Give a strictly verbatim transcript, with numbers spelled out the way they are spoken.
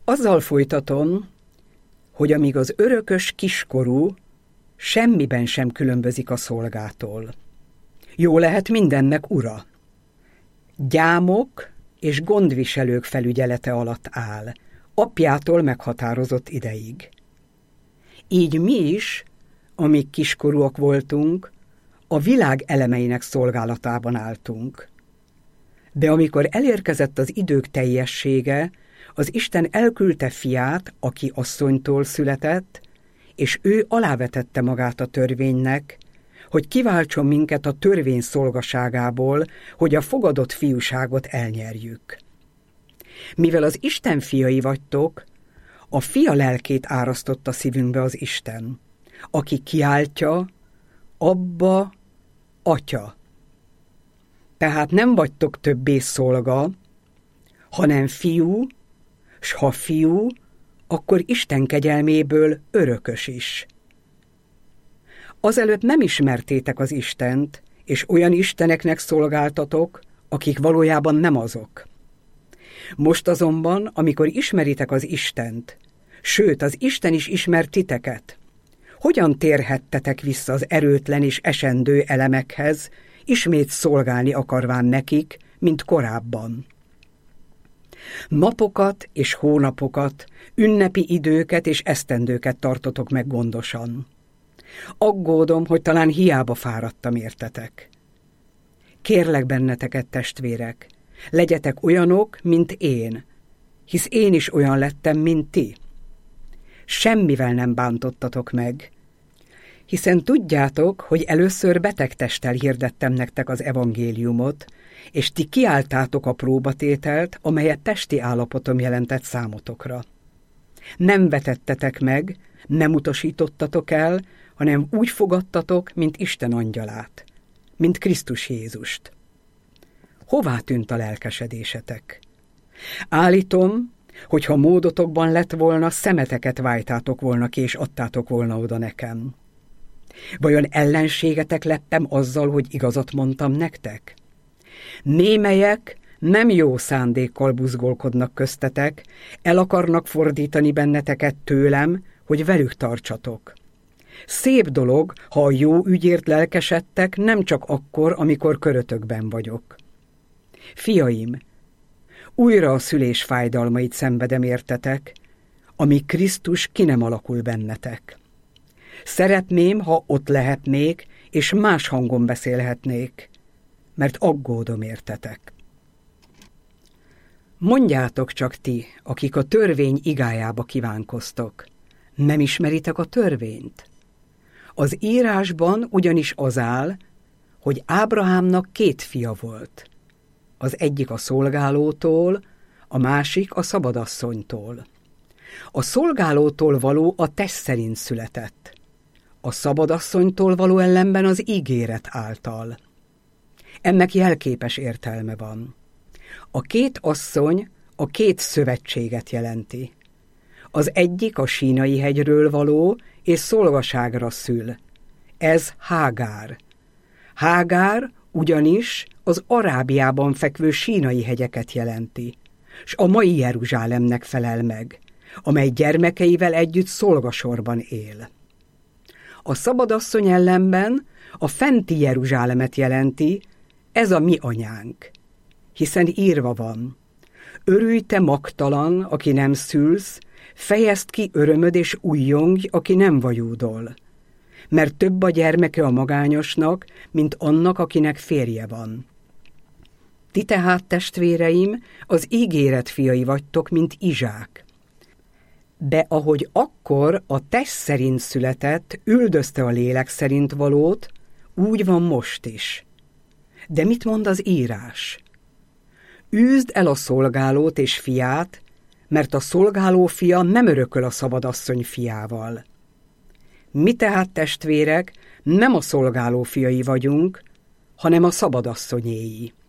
Azzal folytatom, hogy amíg az örökös kiskorú semmiben sem különbözik a szolgától. Jó lehet mindennek ura. Gyámok és gondviselők felügyelete alatt áll, apjától meghatározott ideig. Így mi is, amíg kiskorúak voltunk, a világ elemeinek szolgálatában álltunk. De amikor elérkezett az idők teljessége, az Isten elküldte fiát, aki asszonytól született, és ő alávetette magát a törvénynek, hogy kiváltson minket a törvény szolgaságából, hogy a fogadott fiúságot elnyerjük. Mivel az Isten fiai vagytok, a fia lelkét árasztotta szívünkbe az Isten, aki kiáltja, Abba, Atya. Tehát nem vagytok többé szolga, hanem fiú, s ha fiú, akkor Isten kegyelméből örökös is. Azelőtt nem ismertétek az Istent, és olyan isteneknek szolgáltatok, akik valójában nem azok. Most azonban, amikor ismeritek az Istent, sőt, az Isten is ismer titeket, hogyan térhettetek vissza az erőtlen és esendő elemekhez, ismét szolgálni akarván nekik, mint korábban? Napokat és hónapokat, ünnepi időket és esztendőket tartotok meg gondosan. Aggódom, hogy talán hiába fáradtam értetek. Kérlek benneteket, testvérek, legyetek olyanok, mint én, hisz én is olyan lettem, mint ti. Semmivel nem bántottatok meg, hiszen tudjátok, hogy először beteg testtel hirdettem nektek az evangéliumot, és ti kiálltátok a próbatételt, amelyet testi állapotom jelentett számotokra. Nem vetettetek meg, nem utasítottatok el, hanem úgy fogadtatok, mint Isten angyalát, mint Krisztus Jézust. Hová tűnt a lelkesedésetek? Állítom, hogy ha módotokban lett volna, szemeteket vájtátok volna ki, és adtátok volna oda nekem. Vajon ellenségetek lettem azzal, hogy igazat mondtam nektek? Némelyek nem jó szándékkal buzgolkodnak köztetek, el akarnak fordítani benneteket tőlem, hogy velük tartsatok. Szép dolog, ha a jó ügyért lelkesedtek, nem csak akkor, amikor körötökben vagyok. Fiaim, újra a szülés fájdalmait szenvedem értetek, amíg Krisztus ki nem alakul bennetek. Szeretném, ha ott lehetnék, és más hangon beszélhetnék, mert aggódom értetek. Mondjátok csak ti, akik a törvény igájába kívánkoztok, nem ismeritek a törvényt? Az írásban ugyanis az áll, hogy Ábrahámnak két fia volt. Az egyik a szolgálótól, a másik a szabadasszonytól. A szolgálótól való a test szerint született, a szabadasszonytól való ellenben az ígéret által. Ennek jelképes értelme van. A két asszony a két szövetséget jelenti. Az egyik a Sínai hegyről való és szolgaságra szül. Ez Hágár. Hágár ugyanis az Arábiában fekvő Sínai hegyeket jelenti, s a mai Jeruzsálemnek felel meg, amely gyermekeivel együtt szolgasorban él. A szabadasszony ellenben a fenti Jeruzsálemet jelenti, ez a mi anyánk, hiszen írva van: örülj te magtalan, aki nem szülsz, fejezd ki örömöd és ujjongj, aki nem vajúdol, mert több a gyermeke a magányosnak, mint annak, akinek férje van. Ti tehát, testvéreim, az ígéret fiai vagytok, mint Izsák. De ahogy akkor a test szerint született, üldözte a lélek szerint valót, úgy van most is. De mit mond az írás? Űzd el a szolgálót és fiát, mert a szolgáló fia nem örököl a szabadasszony fiával. Mi tehát, testvérek, nem a szolgáló fiai vagyunk, hanem a szabadasszonyéi.